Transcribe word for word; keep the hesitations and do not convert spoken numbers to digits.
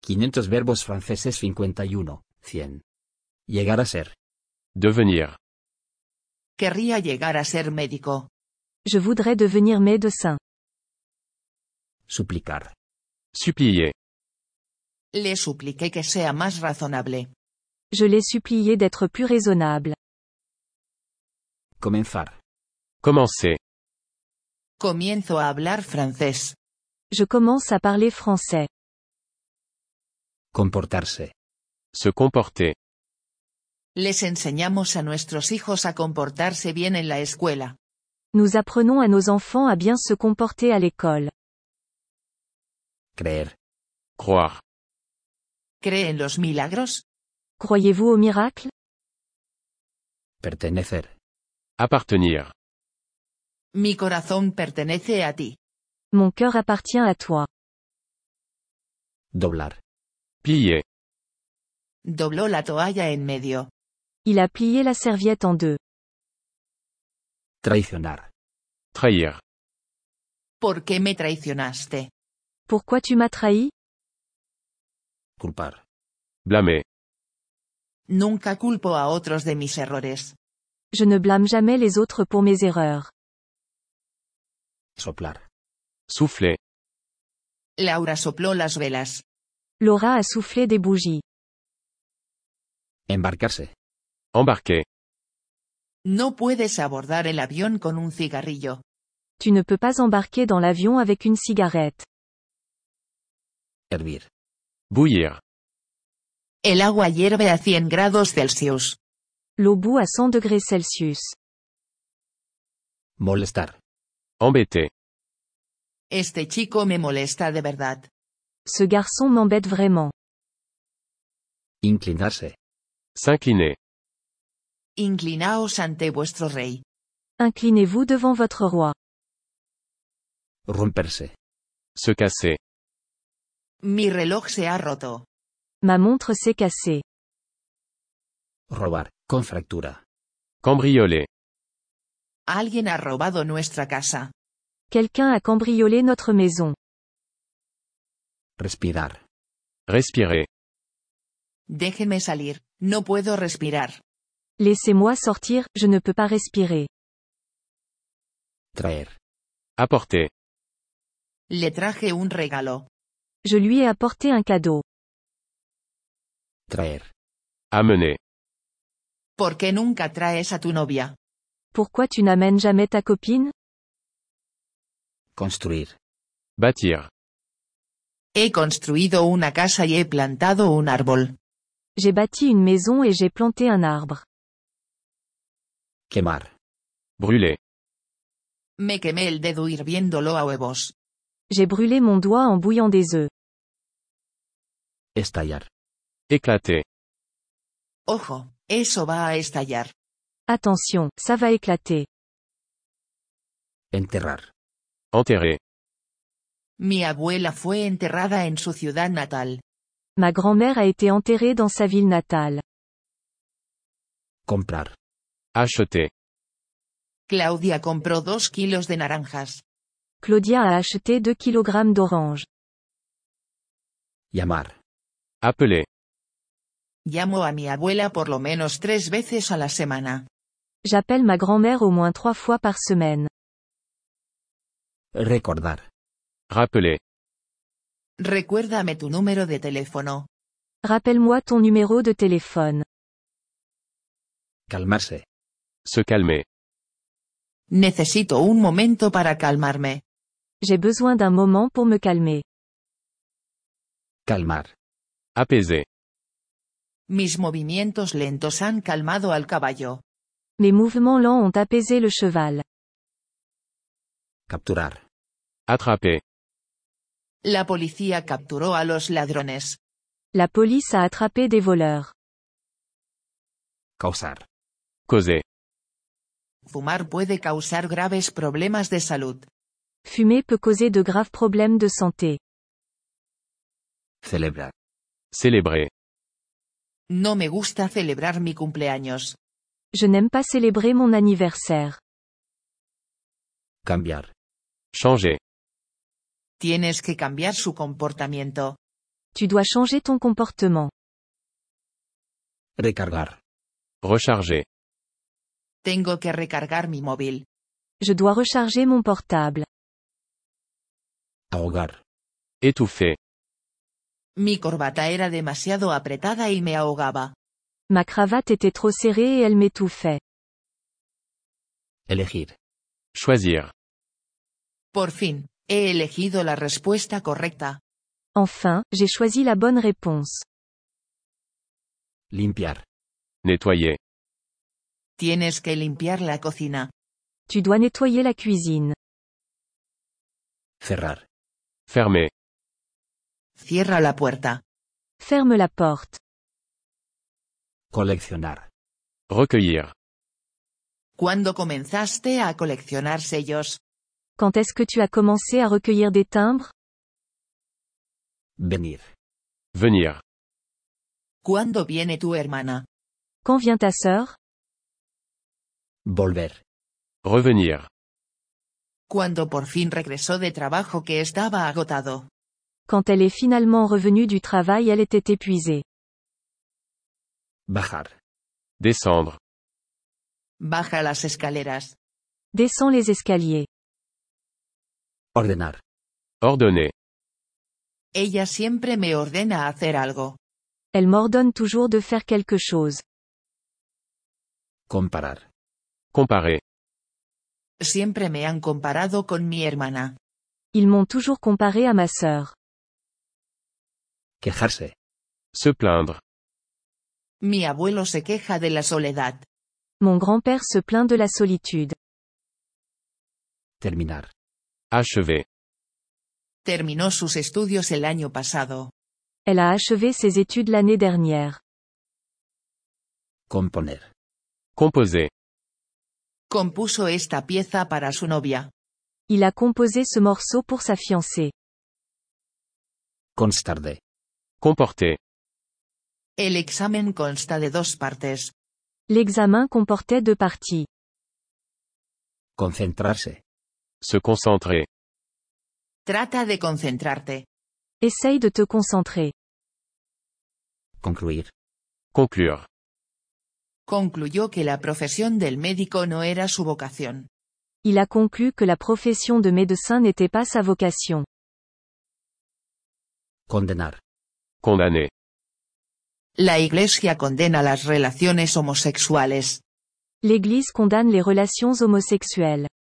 quinientos verbos franceses cincuenta y uno, cien. Llegar a ser. Devenir. Querría llegar a ser médico. Je voudrais devenir médecin. Suplicar. Supplier. Le supliqué que sea más razonable. Je l'ai supplié d'être plus raisonnable. Comenzar. Commencer. Comienzo a hablar francés. Je commence à parler français. Comportarse. Se comporter. Les enseñamos a nuestros hijos a comportarse bien en la escuela. Nous apprenons à nos enfants à bien se comporter à l'école. Creer. Croire. ¿Cree en los milagros? Croyez-vous au miracle? Pertenecer. Appartenir. Mi corazón pertenece a ti. Mon cœur appartient à toi. Doblar. Plier. Dobló la toalla en medio. Il a plié la serviette en deux. Traicionar. Trahir. ¿Por qué me traicionaste? Pourquoi tu m'as trahi? Culpar. Blâmer. Nunca culpo a otros de mis errores. Je ne blâme jamais les autres pour mes erreurs. Soplar. Souffler. Laura sopló las velas. Laura a soufflé des bougies. Embarcarse. Embarquer. No puedes abordar el avión con un cigarrillo. Tu ne peux pas embarquer dans l'avion avec une cigarette. Hervir. Bouillir. El agua hierve a cien grados Celsius. L'eau bout à cent degrés Celsius. Molestar. Embêter. Este chico me molesta de verdad. Ce garçon m'embête vraiment. Inclinarse. S'incliner. Inclinaos ante vuestro rey. Inclinez-vous devant votre roi. Romperse. Se casser. Mi reloj se ha roto. Ma montre s'est cassée. Robar. Con fractura. Cambrioler. Alguien ha robado nuestra casa. Quelqu'un a cambriolé notre maison. Respirar. Respirer. Déjenme salir, no puedo respirar. Laissez-moi sortir, je ne peux pas respirer. Traer. Apporter. Le traje un regalo. Je lui ai apporté un cadeau. Traer. Amener. ¿Por qué nunca traes a tu novia? Pourquoi tu n'amènes jamais ta copine? Construir. Bâtir. He construido una casa y he plantado un árbol. J'ai bâti une maison et j'ai planté un arbre. Quemar. Brûler. Me quemé el dedo hirviéndolo a huevos. J'ai brûlé mon doigt en bouillant des œufs. Estallar. Éclater. Ojo, eso va a estallar. Attention, ça va éclater. Enterrar. Enterrer. Mi abuela fue enterrada en su ciudad natal. Ma grand-mère a été enterrée dans sa ville natale. Comprar. Acheter. Claudia compró dos kilos de naranjas. Claudia a acheté deux kilogrammes d'oranges. Llamar. Appeler. Llamo a mi abuela por lo menos tres veces a la semana. J'appelle ma grand-mère au moins trois fois par semaine. Recordar. Rappeler. Recuérdame tu número de teléfono. Rappelle-moi ton numéro de téléphone. Calmarse. Se calmer. Necesito un momento para calmarme. J'ai besoin d'un moment pour me calmer. Calmar. Apaiser. Mis movimientos lentos han calmado al caballo. Mes mouvements lents ont apaisé le cheval. Capturar. Attraper. La policía capturó a los ladrones. La police a attrapé des voleurs. Causar. Causer. Fumar puede causar graves problemas de salud. Fumer peut causer de graves problèmes de santé. Celebrar. Célébrer. No me gusta celebrar mi cumpleaños. Je n'aime pas célébrer mon anniversaire. Cambiar. Changer. Tienes que cambiar su comportamiento. Tu dois changer ton comportement. Recargar. Recharger. Tengo que recargar mi móvil. Je dois recharger mon portable. Ahogar. Étouffer. Mi corbata era demasiado apretada y me ahogaba. Ma cravate était trop serrée et elle m'étouffait. Elegir. Choisir. Por fin, he elegido la respuesta correcta. Enfin, j'ai choisi la bonne réponse. Limpiar. Nettoyer. Tienes que limpiar la cocina. Tu dois nettoyer la cuisine. Cerrar. Fermer. Cierra la puerta. Ferme la porte. Coleccionar. Recueillir. ¿Cuándo comenzaste a coleccionar sellos? Quand est-ce que tu as commencé à recueillir des timbres? Venir. Venir. ¿Cuándo viene tu hermana? Quand vient ta sœur? Volver. Revenir. Cuando por fin regresó de trabajo que estaba agotado. Quand elle est finalement revenue du travail, elle était épuisée. Bajar. Descendre. Baja las escaleras. Descends les escaliers. Ordenar. Ordonner. Ella siempre me ordena hacer algo. Elle m'ordonne toujours de faire quelque chose. Comparar. Comparer. Siempre me han comparado con mi hermana. Ils m'ont toujours comparé à ma sœur. Quejarse. Se plaindre. Mi abuelo se queja de la soledad. Mon grand-père se plaint de la solitude. Terminar. Achever. Terminó sus estudios el año pasado. Elle a achevé ses études l'année dernière. Componer. Composer. Compuso esta pieza para su novia. Il a composé ce morceau pour sa fiancée. Constar de. Comporter. El examen consta de dos partes. L'examen comportait deux parties. Concentrarse. Se concentrer. Trata de concentrarte. Essaye de te concentrer. Concluir. Conclure. Concluyó que la profesión del médico no era su vocación. Il a conclu que la profession de médecin n'était pas sa vocation. Condenar. Condamner. La Iglesia condena las relaciones homosexuales. L'Église condamne les relations homosexuelles.